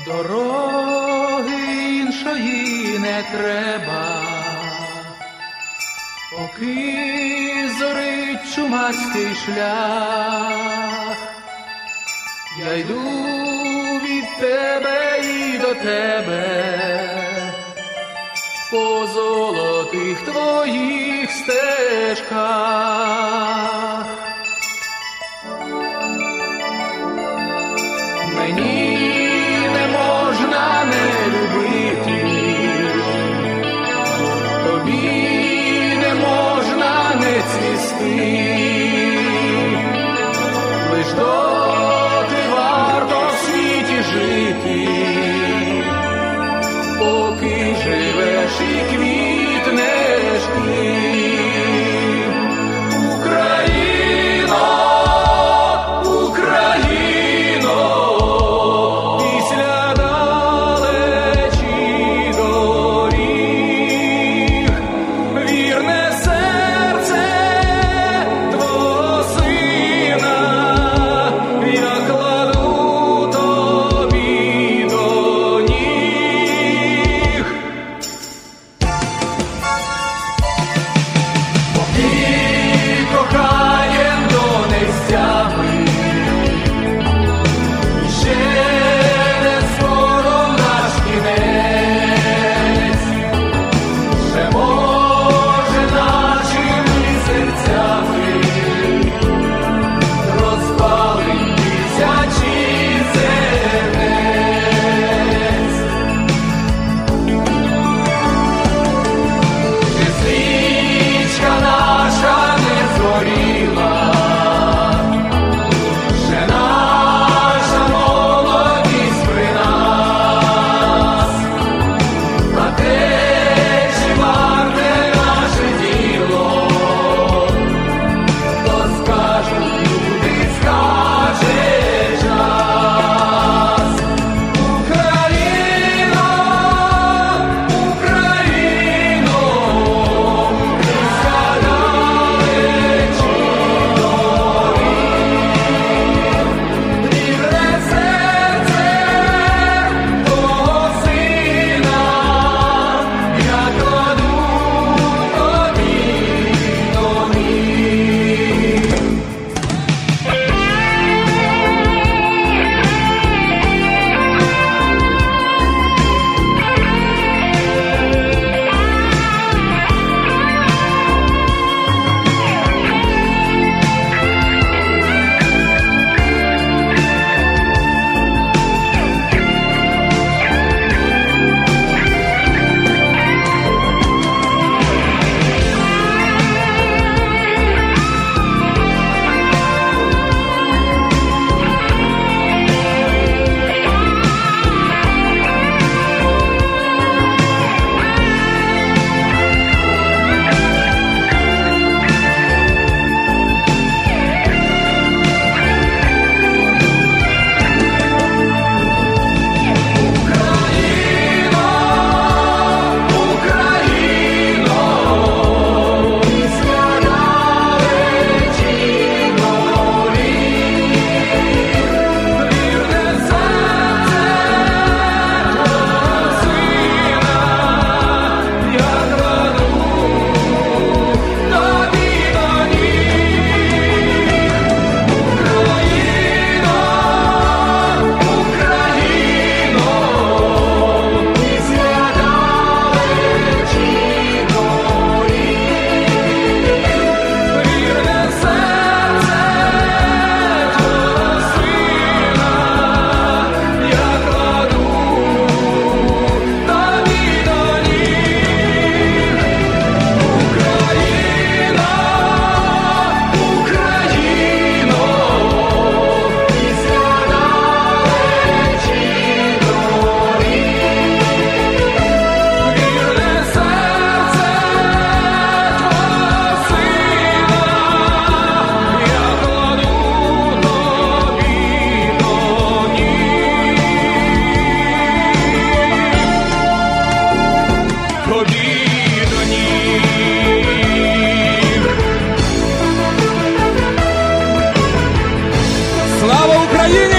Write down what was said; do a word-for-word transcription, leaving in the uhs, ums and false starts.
Дороги іншої не треба, поки зорить чумацький шлях. Я йду від тебе і до тебе, по золотих твоїх стежках. Мені не можна не любити, тобі не можна не цвісти, лиш доти варто в світі жити, поки живеш і квітнеш ти. Україно, Україно, після далечі доріг, вірне серце твого сина я кладу тобі до ніг. Поки кохаєм до нестями, ще не скоро наш кінець, ще може нашими серцями розпалить тисячі сердець. Чи свічка наша не згоріла, ще наша молодість при нас, на те, чи варте наше діло, то скажуть люди, скаже час. Україно, Україно, після далечі доріг, вірне серце твого сина я кладу тобі до ніг. Слава Україні!